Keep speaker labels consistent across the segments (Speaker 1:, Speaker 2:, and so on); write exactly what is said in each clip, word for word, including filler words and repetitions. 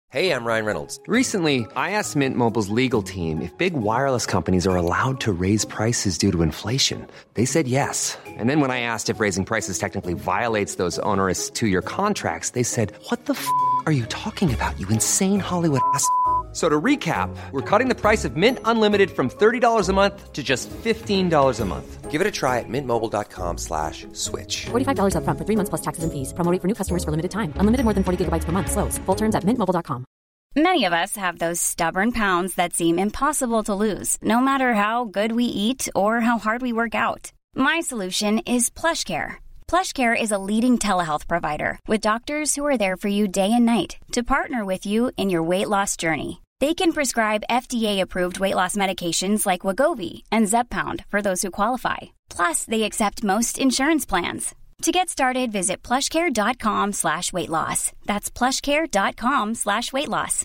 Speaker 1: Hey, I'm Ryan Reynolds.
Speaker 2: Recently, I asked Mint Mobile's legal team if big wireless companies are allowed to raise prices due to inflation. They said yes. And then when I asked if raising prices technically violates those onerous two-year contracts, they said, what the f*** are you talking about, you insane Hollywood ass f- So to recap, we're cutting the price of Mint Unlimited from thirty dollars a month to just fifteen dollars a month.
Speaker 1: Give it a try at mintmobile.com slash switch.
Speaker 3: forty-five dollars up front for three months plus taxes and fees. Promo rate for new customers for limited time. Unlimited more than forty gigabytes per month. Slows full terms at mint mobile dot com.
Speaker 4: Many of us have those stubborn pounds that seem impossible to lose, no matter how good we eat or how hard we work out. My solution is PlushCare. PlushCare is a leading telehealth provider with doctors who are there for you day and night to partner with you in your weight loss journey. They can prescribe F D A-approved weight loss medications like Wegovy and Zepbound for those who qualify. Plus, they accept most insurance plans. To get started, visit plushcare.com slash weight loss. That's plushcare.com slash weight loss.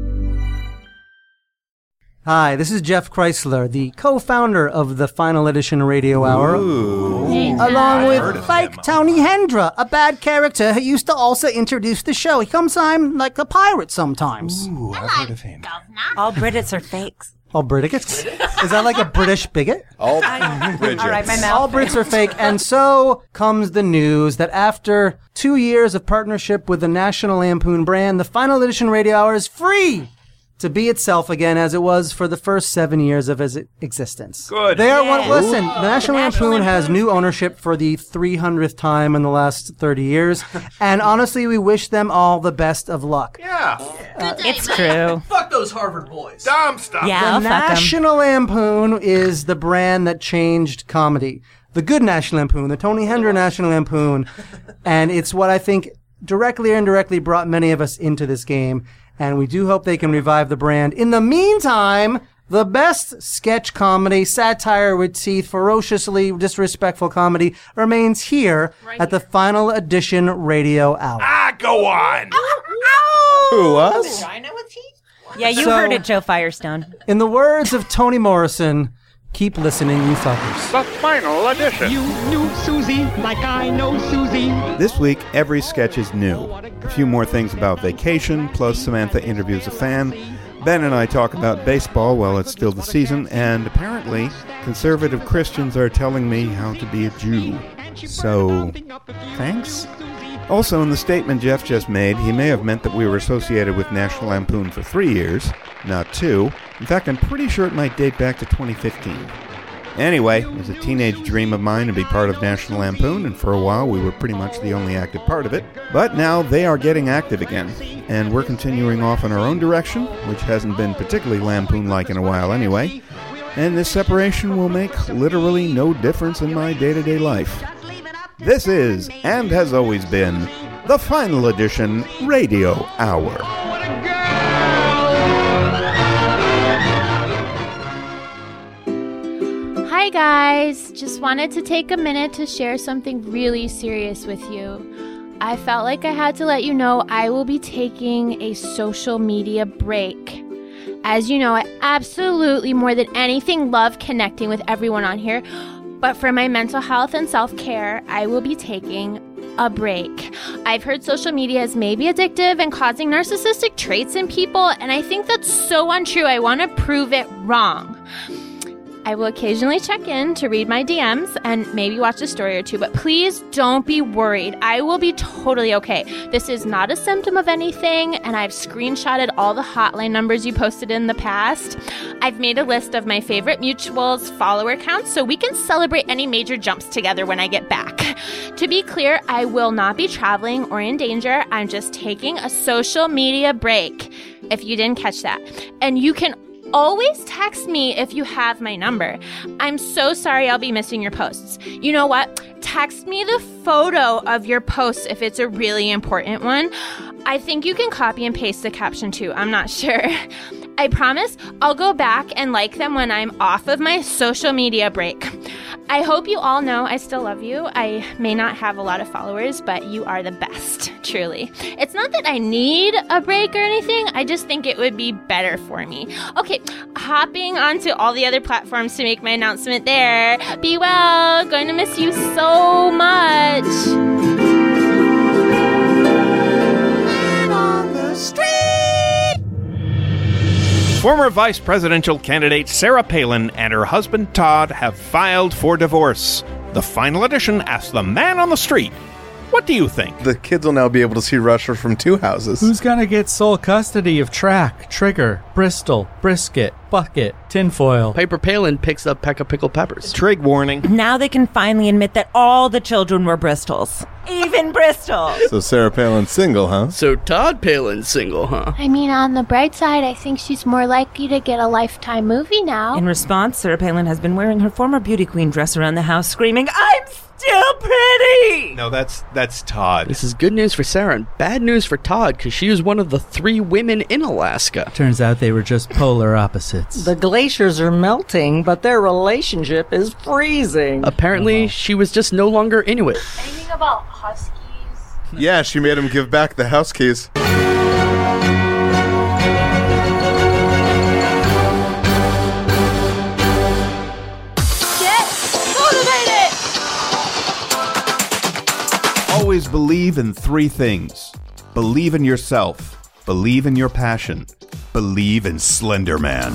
Speaker 5: Hi, this is Jeff Chrysler, the co-founder of the Final Edition Radio Hour.
Speaker 6: Ooh.
Speaker 5: Hey, along with Fike Tony Hendra, a bad character who used to also introduce the show. He comes on like a pirate sometimes.
Speaker 6: Ooh, I've heard of him.
Speaker 7: All Brits are fakes.
Speaker 5: All British? Is that like a British bigot?
Speaker 6: All
Speaker 7: Bridget. All right, my mouth.
Speaker 5: All Brits are fake. And so comes the news that after two years of partnership with the National Lampoon brand, the Final Edition Radio Hour is free to be itself again as it was for the first seven years of its existence.
Speaker 6: Good.
Speaker 5: They are
Speaker 7: Yeah.
Speaker 5: one. Listen, the National
Speaker 7: The National
Speaker 5: Lampoon has
Speaker 7: Lampoon.
Speaker 5: new ownership for the three hundredth time in the last thirty years. And honestly, we wish them all the best of luck.
Speaker 6: Yeah.
Speaker 7: It's true.
Speaker 8: Fuck those Harvard boys.
Speaker 6: Dumb stuff.
Speaker 7: Yeah,
Speaker 5: The
Speaker 7: I'll fuck 'em.
Speaker 5: National Lampoon is the brand that changed comedy. The good National Lampoon, the Tony Hendra National Lampoon. And it's what I think directly or indirectly brought many of us into this game. And we do hope they can revive the brand. In the meantime, the best sketch comedy, satire with teeth, ferociously disrespectful comedy remains here at the Final Edition Radio Hour.
Speaker 6: Ah, go on. Who, us?
Speaker 7: Yeah, you
Speaker 5: So-
Speaker 7: heard it, Joe Firestone.
Speaker 5: In the words of Toni Morrison, keep listening, you fuckers.
Speaker 6: The Final Edition.
Speaker 9: You knew Susie like I know Susie.
Speaker 10: This week, every sketch is new. A few more things about vacation, plus Samantha interviews a fan. Ben and I talk about baseball while it's still the season, and apparently, conservative Christians are telling me how to be a Jew. So, thanks? Also, in the statement Jeff just made, he may have meant that we were associated with National Lampoon for three years, not two. In fact, I'm pretty sure it might date back to twenty fifteen. Anyway, it was a teenage dream of mine to be part of National Lampoon, and for a while we were pretty much the only active part of it. But now they are getting active again, and we're continuing off in our own direction, which hasn't been particularly Lampoon-like in a while anyway. And this separation will make literally no difference in my day-to-day life. This is, and has always been, the Final Edition Radio Hour.
Speaker 11: Hi guys, just wanted to take a minute to share something really serious with you. I felt like I had to let you know I will be taking a social media break. As you know, I absolutely more than anything love connecting with everyone on here, but for my mental health and self-care, I will be taking a break. I've heard social media is maybe addictive and causing narcissistic traits in people, and I think that's so untrue. I want to prove it wrong. I will occasionally check in to read my D Ms and maybe watch a story or two, but please don't be worried. I will be totally okay. This is not a symptom of anything, and I've screenshotted all the hotline numbers you posted in the past. I've made a list of my favorite mutuals follower counts so we can celebrate any major jumps together when I get back. To be clear, I will not be traveling or in danger. I'm just taking a social media break, if you didn't catch that. And you can always text me if you have my number. I'm so sorry I'll be missing your posts. You know what? Text me the photo of your post if it's a really important one. I think you can copy and paste the caption too. I'm not sure. I promise I'll go back and like them when I'm off of my social media break. I hope you all know I still love you. I may not have a lot of followers, but you are the best, truly. It's not that I need a break or anything. I just think it would be better for me. Okay, hopping onto all the other platforms to make my announcement there. Be well. Going to miss you so much.
Speaker 9: On the street.
Speaker 8: Former vice presidential candidate Sarah Palin and her husband Todd have filed for divorce. The final edition asks the man on the street, what do you think?
Speaker 6: The kids will now be able to see Russia from two houses.
Speaker 12: Who's gonna get sole custody of Track, Trigger, Bristol, Brisket, Bucket, Tinfoil?
Speaker 13: Piper Palin picks up Pekka Pickle Peppers.
Speaker 8: Trig warning.
Speaker 7: Now they can finally admit that all the children were Bristols. Even Bristol.
Speaker 6: So Sarah Palin's single, huh?
Speaker 13: So Todd Palin's single, huh?
Speaker 11: I mean, on the bright side, I think she's more likely to get a Lifetime movie now.
Speaker 7: In response, Sarah Palin has been wearing her former beauty queen dress around the house, screaming, I'm still pretty!
Speaker 8: No, that's that's Todd.
Speaker 13: This is good news for Sarah and bad news for Todd, because she was one of the three women in Alaska.
Speaker 12: Turns out they were just polar opposites.
Speaker 14: The glaciers are melting, but their relationship is freezing.
Speaker 13: Apparently, oh. she was just no longer Inuit.
Speaker 11: Anything about huskies?
Speaker 6: Yeah, she made him give back the house keys.
Speaker 10: Always believe in three things. Believe in yourself. Believe in your passion. Believe in Slender Man.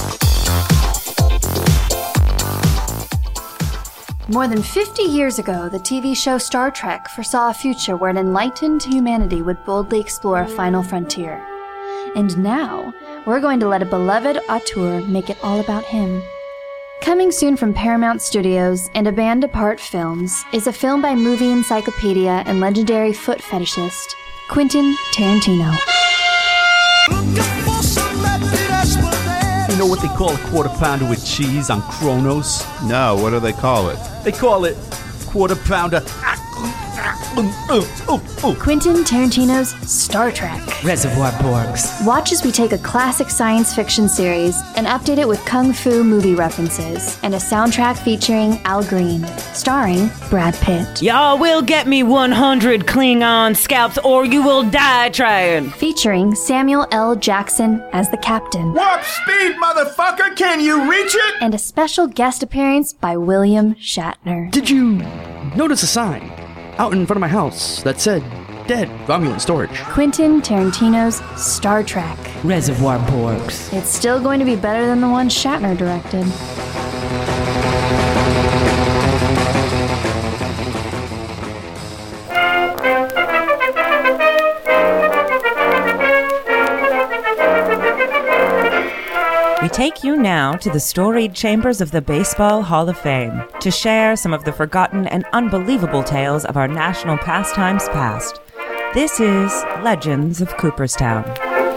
Speaker 15: More than fifty years ago, the T V show Star Trek foresaw a future where an enlightened humanity would boldly explore a final frontier. And now, we're going to let a beloved auteur make it all about him. Coming soon from Paramount Studios and A Band Apart Films is a film by movie encyclopedia and legendary foot fetishist, Quentin Tarantino.
Speaker 16: You know what they call a quarter pounder with cheese on Kronos?
Speaker 10: No, what do they call it?
Speaker 16: They call it quarter pounder.
Speaker 15: Quentin Tarantino's Star Trek.
Speaker 7: Reservoir Borgs.
Speaker 15: Watch as we take a classic science fiction series and update it with kung fu movie references and a soundtrack featuring Al Green, starring Brad Pitt.
Speaker 7: Y'all will get me one hundred Klingon scalps or you will die trying.
Speaker 15: Featuring Samuel L. Jackson as the captain.
Speaker 17: Warp speed, motherfucker! Can you reach it?
Speaker 15: And a special guest appearance by William Shatner.
Speaker 13: Did you notice a sign out in front of my house that said, dead Romulan storage?
Speaker 15: Quentin Tarantino's Star Trek.
Speaker 7: Reservoir Borgs.
Speaker 15: It's still going to be better than the one Shatner directed.
Speaker 7: We take you now to the storied chambers of the Baseball Hall of Fame to share some of the forgotten and unbelievable tales of our national pastimes past. This is Legends of Cooperstown.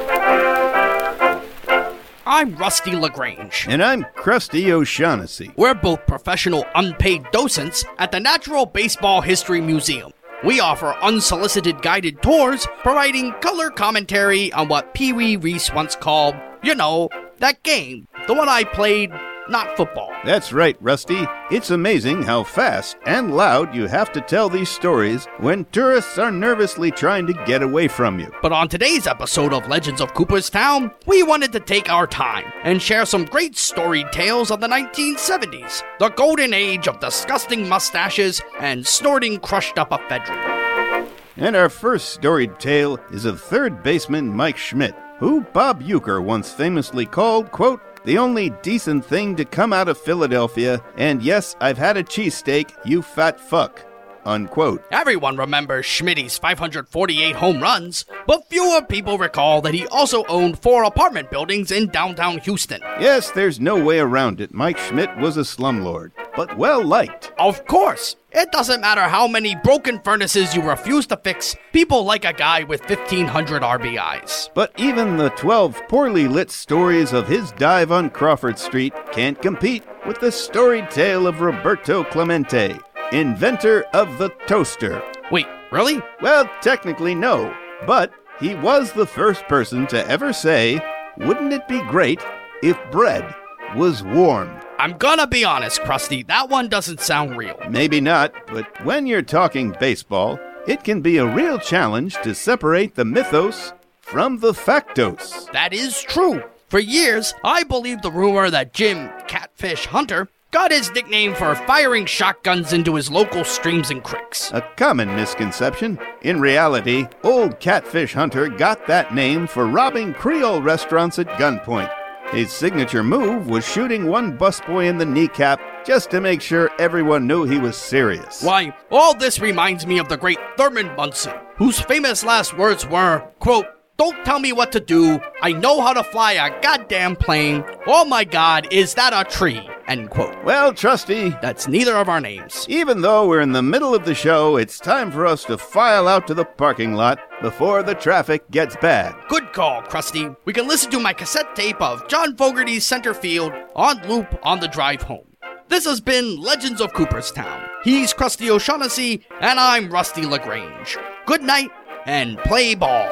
Speaker 13: I'm Rusty LaGrange.
Speaker 10: And I'm Krusty O'Shaughnessy.
Speaker 13: We're both professional unpaid docents at the Natural Baseball History Museum. We offer unsolicited guided tours, providing color commentary on what Pee Wee Reese once called, you know, that game, the one I played, not football.
Speaker 10: That's right, Rusty. It's amazing how fast and loud you have to tell these stories when tourists are nervously trying to get away from you.
Speaker 13: But on today's episode of Legends of Cooperstown, we wanted to take our time and share some great storied tales of the nineteen seventies, the golden age of disgusting mustaches and snorting crushed-up ephedrine.
Speaker 10: And our first storied tale is of third baseman Mike Schmidt, who Bob Uecker once famously called, quote, the only decent thing to come out of Philadelphia, and yes, I've had a cheesesteak, you fat fuck, unquote.
Speaker 13: Everyone remembers Schmitty's five hundred forty-eight home runs, but fewer people recall that he also owned four apartment buildings in downtown Houston.
Speaker 10: Yes, there's no way around it. Mike Schmidt was a slumlord, but well-liked.
Speaker 13: Of course. It doesn't matter how many broken furnaces you refuse to fix, people like a guy with fifteen hundred R B Is.
Speaker 10: But even the twelve poorly lit stories of his dive on Crawford Street can't compete with the storied tale of Roberto Clemente, inventor of the toaster.
Speaker 13: Wait, really?
Speaker 10: Well, technically no, but he was the first person to ever say, wouldn't it be great if bread was warmed?
Speaker 13: I'm gonna be honest, Krusty, that one doesn't sound real.
Speaker 10: Maybe not, but when you're talking baseball, it can be a real challenge to separate the mythos from the factos.
Speaker 13: That is true. For years, I believed the rumor that Jim Catfish Hunter got his nickname for firing shotguns into his local streams and creeks.
Speaker 10: A common misconception. In reality, old Catfish Hunter got that name for robbing Creole restaurants at gunpoint. His signature move was shooting one busboy in the kneecap just to make sure everyone knew he was serious.
Speaker 13: Why, all this reminds me of the great Thurman Munson, whose famous last words were, quote, "Don't tell me what to do. I know how to fly a goddamn plane. Oh my God, is that a tree?" End quote.
Speaker 10: Well, Trusty,
Speaker 13: that's neither of our names.
Speaker 10: Even though we're in the middle of the show, it's time for us to file out to the parking lot before the traffic gets bad.
Speaker 13: Good call, Krusty. We can listen to my cassette tape of John Fogerty's Center Field on loop on the drive home. This has been Legends of Cooperstown. He's Krusty O'Shaughnessy, and I'm Rusty LaGrange. Good night, and play ball.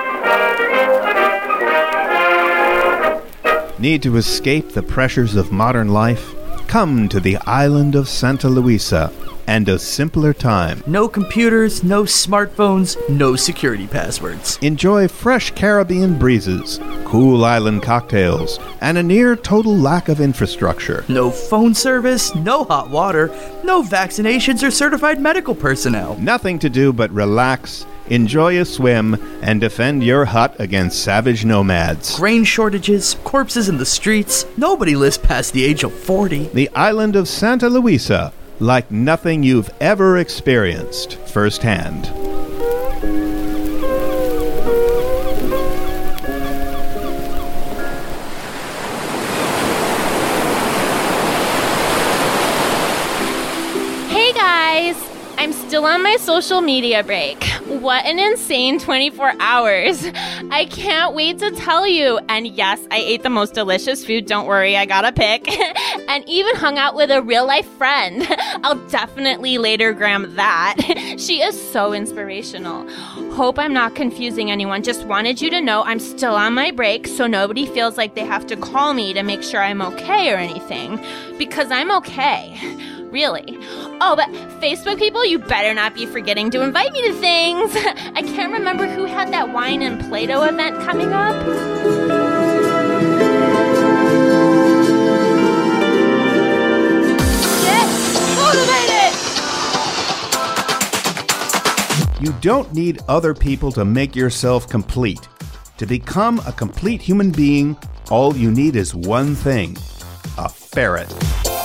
Speaker 10: Need to escape the pressures of modern life? Come to the island of Santa Luisa and a simpler time.
Speaker 16: No computers, no smartphones, no security passwords.
Speaker 10: Enjoy fresh Caribbean breezes, cool island cocktails, and a near-total lack of infrastructure.
Speaker 16: No phone service, no hot water, no vaccinations or certified medical personnel.
Speaker 10: Nothing to do but relax, enjoy a swim, and defend your hut against savage nomads.
Speaker 16: Grain shortages, corpses in the streets. Nobody lives past the age of forty.
Speaker 10: The island of Santa Luisa, like nothing you've ever experienced firsthand.
Speaker 11: Hey guys! I'm still on my social media break. What an insane twenty-four hours. I can't wait to tell you. And yes, I ate the most delicious food. Don't worry, I got a pic. And even hung out with a real life friend. I'll definitely later gram that. She is so inspirational. Hope I'm not confusing anyone. Just wanted you to know I'm still on my break so nobody feels like they have to call me to make sure I'm okay or anything. Because I'm okay. Really. Oh, but Facebook people, you better not be forgetting to invite me to things. I can't remember who had that wine and Play-Doh event coming up. Get motivated!
Speaker 10: You don't need other people to make yourself complete. To become a complete human being, all you need is one thing: a ferret.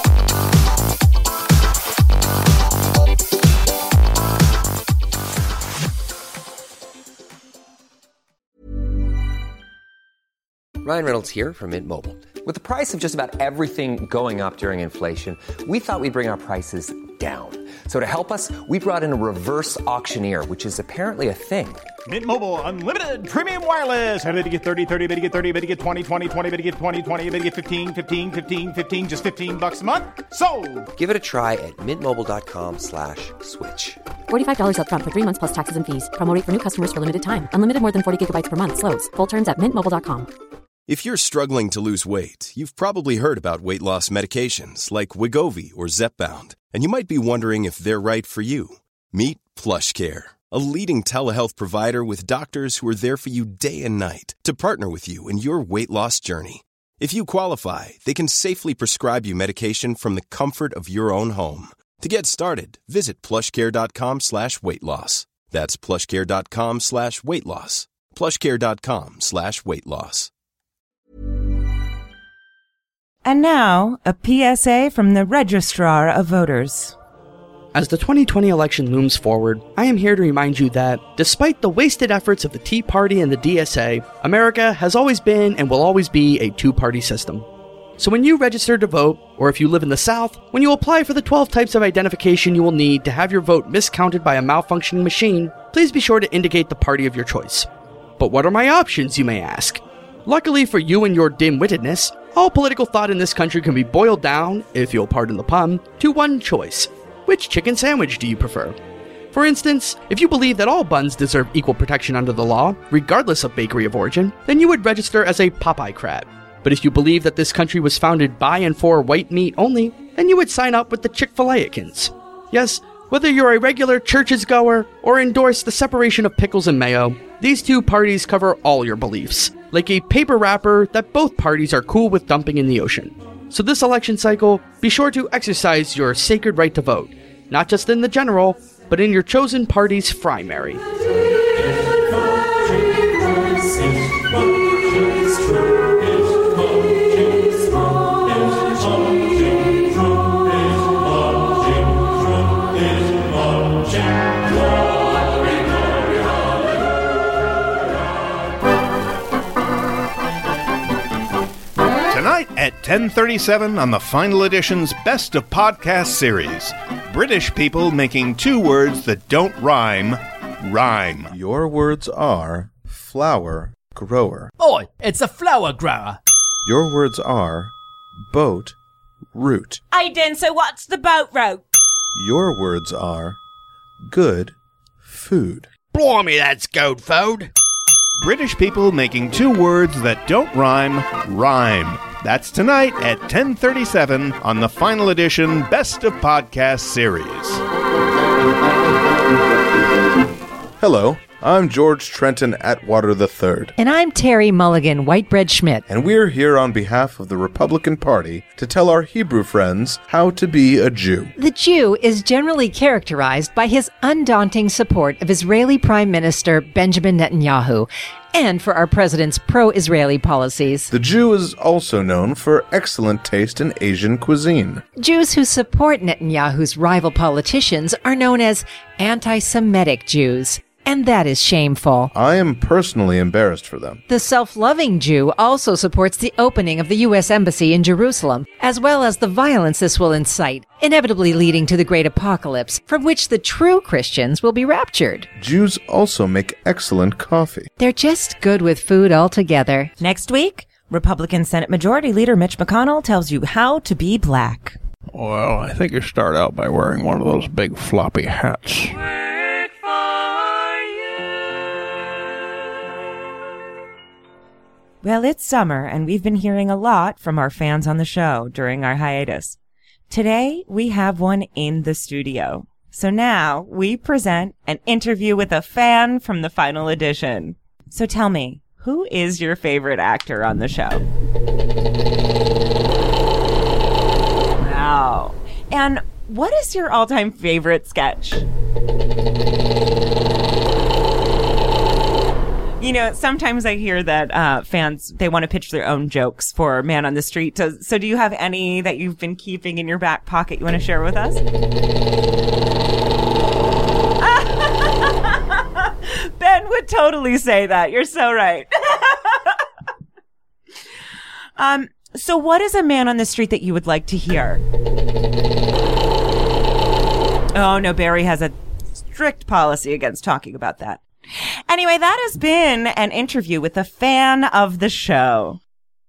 Speaker 1: Ryan Reynolds here from Mint Mobile. With the price of just about everything going up during inflation, we thought we'd bring our prices down. So to help us, we brought in a reverse auctioneer, which is apparently a thing.
Speaker 17: Mint Mobile Unlimited Premium Wireless. How to get thirty, thirty, how to get thirty, how to get twenty, twenty, twenty, how to get twenty, twenty, how to get fifteen, fifteen, fifteen, fifteen, just fifteen bucks a month? Sold!
Speaker 1: Give it a try at mintmobile.com slash switch.
Speaker 3: forty-five dollars up front for three months plus taxes and fees. Promo rate for new customers for limited time. Unlimited more than forty gigabytes per month. Slows full terms at mint mobile dot com.
Speaker 18: If you're struggling to lose weight, you've probably heard about weight loss medications like Wegovy or Zepbound, and you might be wondering if they're right for you. Meet PlushCare, a leading telehealth provider with doctors who are there for you day and night to partner with you in your weight loss journey. If you qualify, they can safely prescribe you medication from the comfort of your own home. To get started, visit plushcare.com slash weight loss. That's plushcare.com slash weight loss. plushcare.com slash weight loss.
Speaker 7: And now, a P S A from the Registrar of Voters.
Speaker 13: As the twenty twenty election looms forward, I am here to remind you that, despite the wasted efforts of the Tea Party and the D S A, America has always been and will always be a two-party system. So when you register to vote, or if you live in the South, when you apply for the twelve types of identification you will need to have your vote miscounted by a malfunctioning machine, please be sure to indicate the party of your choice. But what are my options, you may ask? Luckily for you and your dim-wittedness, all political thought in this country can be boiled down, if you'll pardon the pun, to one choice. Which chicken sandwich do you prefer? For instance, if you believe that all buns deserve equal protection under the law, regardless of bakery of origin, then you would register as a Popeye Crab. But if you believe that this country was founded by and for white meat only, then you would sign up with the Chick-fil-A-ikins. Yes, whether you're a regular churches goer or endorse the separation of pickles and mayo, these two parties cover all your beliefs, like a paper wrapper that both parties are cool with dumping in the ocean. So this election cycle, be sure to exercise your sacred right to vote, not just in the general, but in your chosen party's primary.
Speaker 19: Vote, vote, vote, vote, vote, vote, vote, vote, vote, vote, vote, vote,
Speaker 8: Tonight at ten thirty-seven on the final edition's Best of Podcast series. British people making two words that don't rhyme, rhyme.
Speaker 6: Your words are flower grower.
Speaker 19: Oi, it's a flower grower.
Speaker 6: Your words are boat route.
Speaker 7: Aiden, so what's the boat route?
Speaker 6: Your words are good food.
Speaker 13: Blimey, that's good food.
Speaker 8: British people making two words that don't rhyme, rhyme. That's tonight at ten thirty-seven on the final edition Best of Podcast series.
Speaker 6: Hello, I'm George Trenton Atwater the third.
Speaker 20: And I'm Terry Mulligan Whitebread Schmidt.
Speaker 6: And we're here on behalf of the Republican Party to tell our Hebrew friends how to be a Jew.
Speaker 20: The Jew is generally characterized by his undaunting support of Israeli Prime Minister Benjamin Netanyahu and for our president's pro-Israeli policies.
Speaker 6: The Jew is also known for excellent taste in Asian cuisine.
Speaker 20: Jews who support Netanyahu's rival politicians are known as anti-Semitic Jews. And that is shameful.
Speaker 6: I am personally embarrassed for them.
Speaker 20: The self-loving Jew also supports the opening of the U S Embassy in Jerusalem, as well as the violence this will incite, inevitably leading to the great apocalypse, from which the true Christians will be raptured.
Speaker 6: Jews also make excellent coffee.
Speaker 20: They're just good with food altogether.
Speaker 7: Next week, Republican Senate Majority Leader Mitch McConnell tells you how to be black.
Speaker 8: Well, I think you start out by wearing one of those big floppy hats.
Speaker 7: Well, it's summer, and we've been hearing a lot from our fans on the show during our hiatus. Today, we have one in the studio. So now, we present an interview with a fan from the final edition. So tell me, who is your favorite actor on the show? Wow. And what is your all-time favorite sketch? You know, sometimes I hear that uh, fans, they want to pitch their own jokes for Man on the Street. So, so do you have any that you've been keeping in your back pocket you want to share with us? Ben would totally say that. You're so right. um. So what is a Man on the Street that you would like to hear? Oh, no, Barry has a strict policy against talking about that. Anyway, that has been an interview with a fan of the show.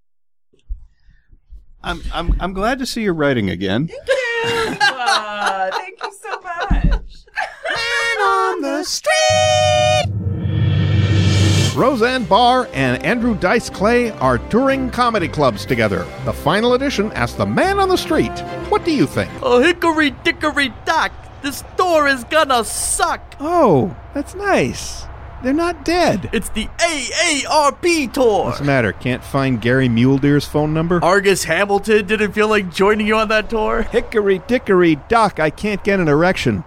Speaker 10: I'm I'm I'm glad to see you're writing again.
Speaker 7: Thank you. uh, thank you so much.
Speaker 8: Man on the Street. Roseanne Barr and Andrew Dice Clay are touring comedy clubs together. The final edition asks the man on the street, what do you think?
Speaker 16: Oh, hickory dickory dock. This store is gonna suck.
Speaker 10: Oh, that's nice. They're not dead.
Speaker 16: It's the A A R P tour.
Speaker 10: What's the matter? Can't find Gary Muledeer's phone number?
Speaker 16: Argus Hamilton didn't feel like joining you on that tour?
Speaker 10: Hickory dickory dock, I can't get an erection.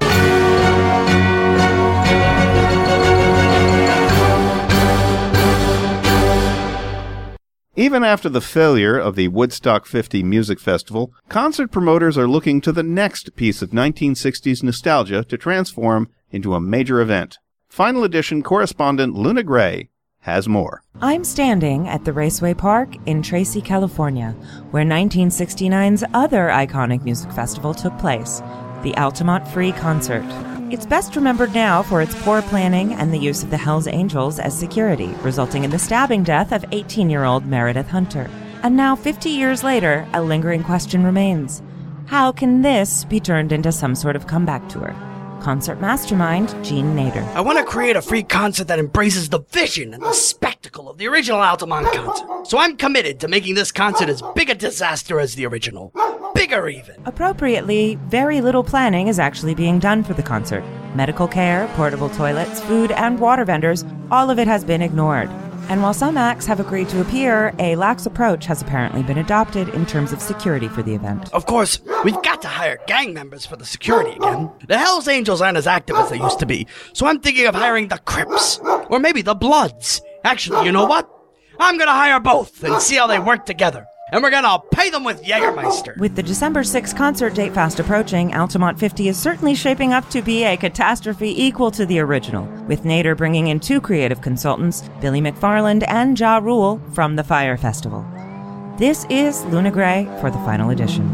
Speaker 10: Even after the failure of the Woodstock fifty Music Festival, concert promoters are looking to the next piece of nineteen sixties nostalgia to transform into a major event. Final edition correspondent Luna Gray has more.
Speaker 7: I'm standing at the Raceway Park in Tracy, California, where nineteen sixty-nine's other iconic music festival took place, the Altamont Free Concert. It's best remembered now for its poor planning and the use of the Hells Angels as security, resulting in the stabbing death of eighteen-year-old Meredith Hunter. And now, fifty years later, a lingering question remains. How can this be turned into some sort of comeback tour? Concert mastermind Gene Nader.
Speaker 13: I want to create a free concert that embraces the vision and the spectacle of the original Altamont concert. So I'm committed to making this concert as big a disaster as the original. Bigger even.
Speaker 7: Appropriately, very little planning is actually being done for the concert. Medical care, portable toilets, food, and water vendors, all of it has been ignored. And while some acts have agreed to appear, a lax approach has apparently been adopted in terms of security for the event.
Speaker 13: Of course, we've got to hire gang members for the security again. The Hells Angels aren't as active as they used to be, so I'm thinking of hiring the Crips. Or maybe the Bloods. Actually, you know what? I'm gonna hire both and see how they work together. And we're gonna pay them with Jägermeister.
Speaker 7: With the December sixth concert date fast approaching, Altamont fifty is certainly shaping up to be a catastrophe equal to the original, with Nader bringing in two creative consultants, Billy McFarland and Ja Rule, from the Fire Festival. This is Luna Gray for the final edition.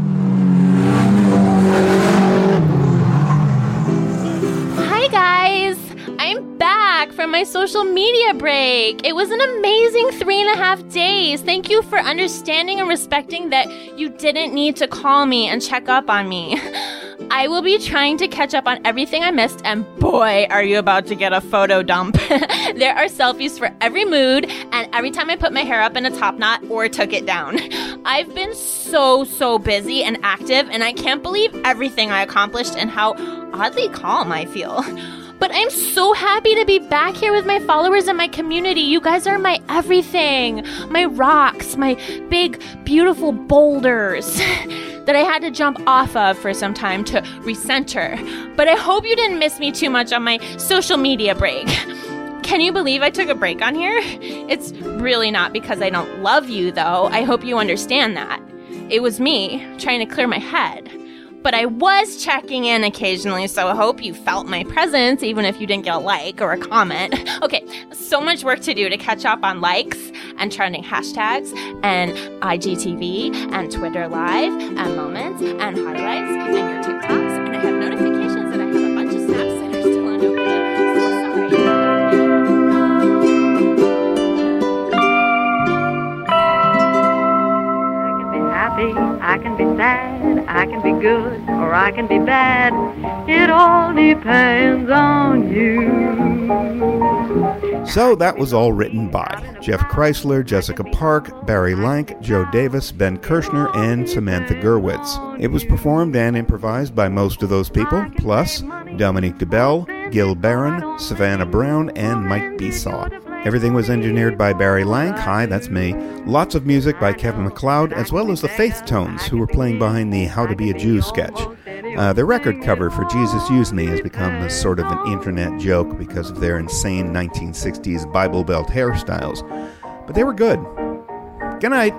Speaker 11: Hi guys! I'm back from my social media break. It was an amazing three and a half days. Thank you for understanding and respecting that you didn't need to call me and check up on me. I will be trying to catch up on everything I missed, and boy, are you about to get a photo dump. There are selfies for every mood, and every time I put my hair up in a top knot or took it down. I've been so, so busy and active, and I can't believe everything I accomplished and how oddly calm I feel. But I'm so happy to be back here with my followers and my community. You guys are my everything. My rocks, my big, beautiful boulders that I had to jump off of for some time to recenter. But I hope you didn't miss me too much on my social media break. Can you believe I took a break on here? It's really not because I don't love you, though. I hope you understand that. It was me trying to clear my head. But I was checking in occasionally, so I hope you felt my presence, even if you didn't get a like or a comment. Okay, so much work to do to catch up on likes and trending hashtags and I G T V and Twitter Live and moments and highlights and your TikToks. And I have notifications that I have a bunch of snaps that are still unopened. So sorry.
Speaker 21: I can be sad, I can be good, or I can be bad. It all depends on you.
Speaker 10: So that was all written by Jeff Chrysler, Jessica Park, Barry Lank, Joe Davis, Ben Kirshner, and Samantha Gurwitz. It was performed and improvised by most of those people, plus Dominique DeBell, Gil Barron, Savannah Brown, and Mike Besaw. Everything was engineered by Barry Lank. Hi, that's me. Lots of music by Kevin MacLeod, as well as the Faith Tones, who were playing behind the How to Be a Jew sketch. Uh, the record cover for Jesus Use Me has become a sort of an internet joke because of their insane nineteen sixties Bible Belt hairstyles. But they were good. Good night.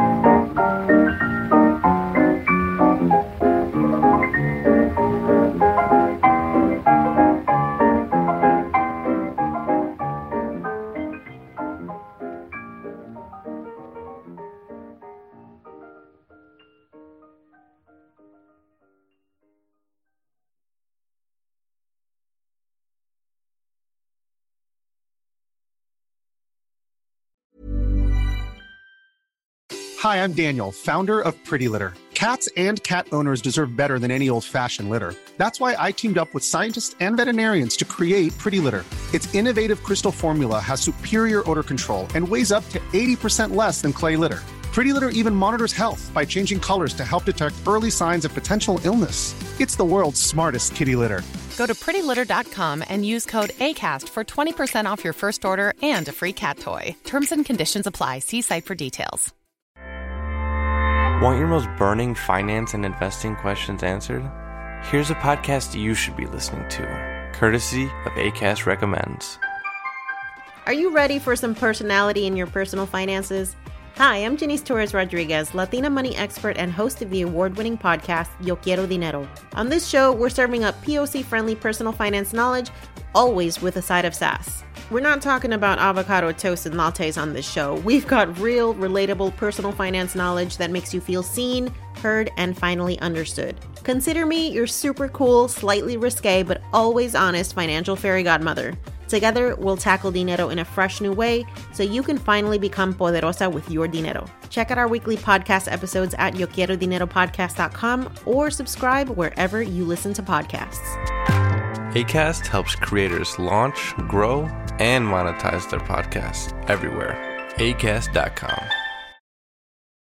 Speaker 22: Hi, I'm Daniel, founder of Pretty Litter. Cats and cat owners deserve better than any old-fashioned litter. That's why I teamed up with scientists and veterinarians to create Pretty Litter. Its innovative crystal formula has superior odor control and weighs up to eighty percent less than clay litter. Pretty Litter even monitors health by changing colors to help detect early signs of potential illness. It's the world's smartest kitty litter.
Speaker 23: Go to pretty litter dot com and use code ACAST for twenty percent off your first order and a free cat toy. Terms and conditions apply. See site for details.
Speaker 24: Want your most burning finance and investing questions answered? Here's a podcast you should be listening to, courtesy of Acast Recommends.
Speaker 25: Are you ready for some personality in your personal finances? Hi, I'm Janice Torres Rodriguez, Latina money expert and host of the award-winning podcast, Yo Quiero Dinero. On this show, we're serving up P O C-friendly personal finance knowledge, always with a side of sass. We're not talking about avocado toast and lattes on this show. We've got real, relatable personal finance knowledge that makes you feel seen, heard, and finally understood. Consider me your super cool, slightly risque, but always honest financial fairy godmother. Together, we'll tackle dinero in a fresh new way so you can finally become poderosa with your dinero. Check out our weekly podcast episodes at yo quiero dinero podcast dot com or subscribe wherever you listen to podcasts.
Speaker 24: Acast helps creators launch, grow, and monetize their podcasts everywhere. acast dot com.